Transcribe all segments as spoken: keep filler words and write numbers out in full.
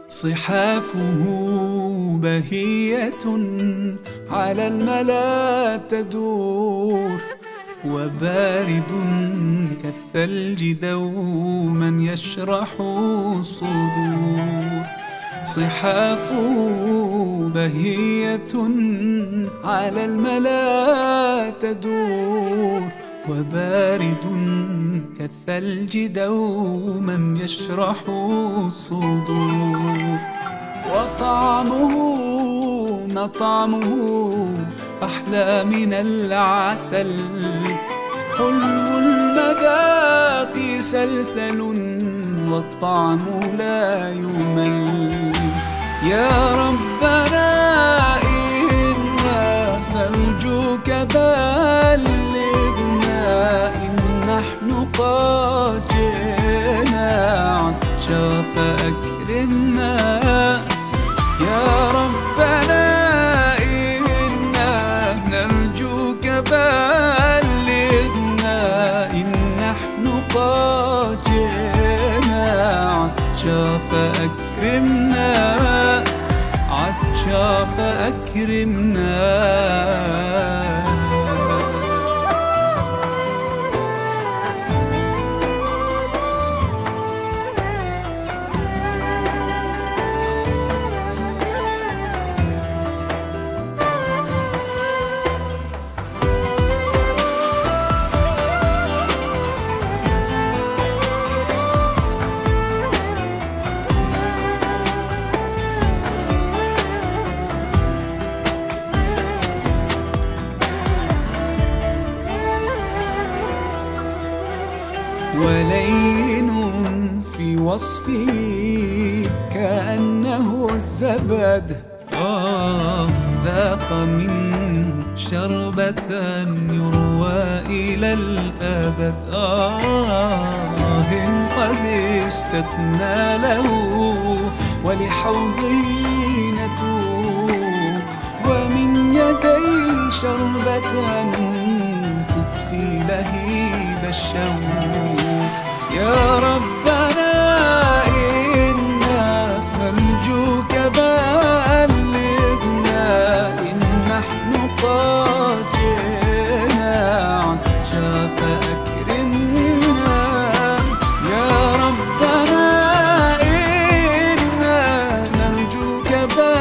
صحافه بهية على الملا تدور، وبارد كالثلج دوما يشرح الصدور. صحافه بهية على الملا تدور، وبارد كالثلج دوما يشرح الصدور. وطعمه مطعمه أحلى من العسل، حلو المذاق سلسل والطعم لا يمل. يا ربنا إنا نرجوك بلغنا، إن نحن قد جئنا عطشا فأكرمنا. يا ربنا إنا نرجوك بلغنا، إن نحن قد جئنا عطشا فأكرمنا، عطشا فأكرمنا. ولين في وصفه كأنه الزبد، آه ذاق منه شربة يروى إلى الأبد. آه قد اشتقنا له ولحوضه نتوق، ومن يديه شربة تطفي لهيب الشوق. يا ربنا إنا نرجوك بلغنا، إن نحن قد جئنا عطشا فأكرمنا. يا ربنا إنا نرجوك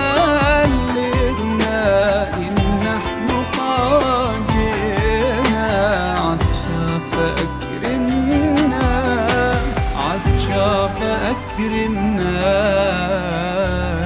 بلغنا، إن نحن قد جئنا عطشا فأكرمنا، عطشا فأكرمنا.